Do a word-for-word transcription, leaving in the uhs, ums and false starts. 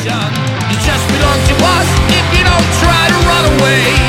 You just belong to us if you don't try to run away.